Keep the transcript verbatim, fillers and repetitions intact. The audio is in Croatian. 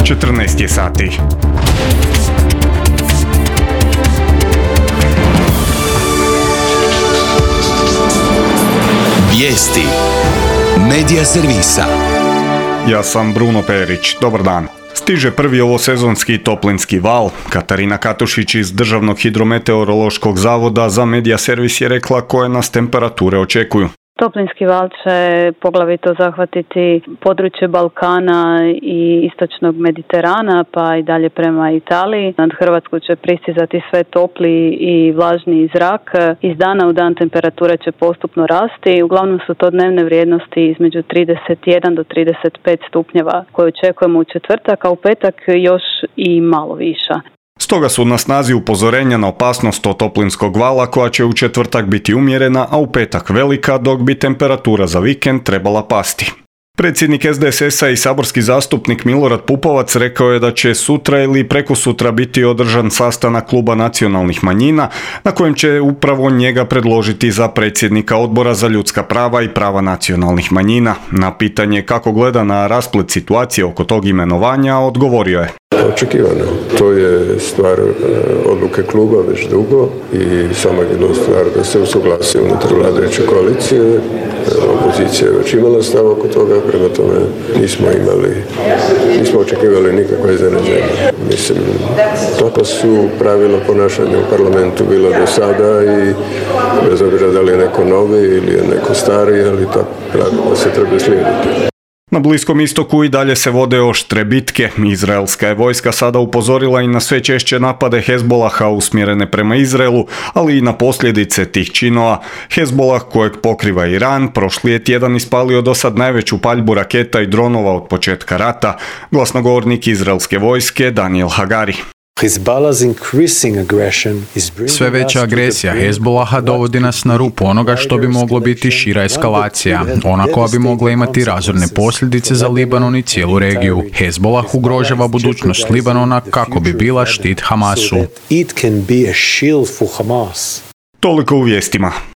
četrnaest je sati. Vijesti Medija servisa. Ja sam Bruno Perić. Dobar dan. Stiže prvi ovosezonski toplinski val. Katarina Katušić iz Državnog hidrometeorološkog zavoda za Medija servis je rekla koje nas temperature očekuju. Toplinski val će poglavito zahvatiti područje Balkana i istočnog Mediterana, pa i dalje prema Italiji. Nad Hrvatsku će pristizati sve topli i vlažni zrak. Iz dana u dan temperature će postupno rasti. Uglavnom su to dnevne vrijednosti između trideset jedan do trideset pet stupnjeva koje očekujemo u četvrtak, a u petak još i malo viša. Stoga su na snazi upozorenja na opasnost od toplinskog vala koja će u četvrtak biti umjerena, a u petak velika, dok bi temperatura za vikend trebala pasti. Predsjednik S D S S-a i saborski zastupnik Milorad Pupovac rekao je da će sutra ili prekosutra biti održan sastanak Kluba nacionalnih manjina na kojem će upravo njega predložiti za predsjednika Odbora za ljudska prava i prava nacionalnih manjina. Na pitanje kako gleda na rasplet situacije oko tog imenovanja odgovorio je: Očekivano. To je stvar odluke kluba već dugo i samo jednu stvar da se usuglasi unutar vladajuće koalicije. Opozicija je već imala stav oko toga, prema tome nismo imali, nismo očekivali nikakve iznenađenje. Mislim, tako su pravila ponašanja u parlamentu bila do sada i bez obzira da li je neko novi ili je neko stari, ali tako pravila se treba slijediti. Na Bliskom istoku i dalje se vode oštre bitke. Izraelska je vojska sada upozorila i na sve češće napade Hezbolaha usmjerene prema Izraelu, ali i na posljedice tih činova. Hezbolah, kojeg pokriva Iran, prošli je tjedan ispalio do sad najveću paljbu raketa i dronova od početka rata. Glasnogovornik izraelske vojske Daniel Hagari. Sve veća agresija Hezbolaha dovodi nas na rupu onoga što bi moglo biti šira eskalacija, ona koja bi mogla imati razorne posljedice za Libanon i cijelu regiju. Hezbolah ugrožava budućnost Libanona kako bi bila štit Hamasu. Toliko u vijestima.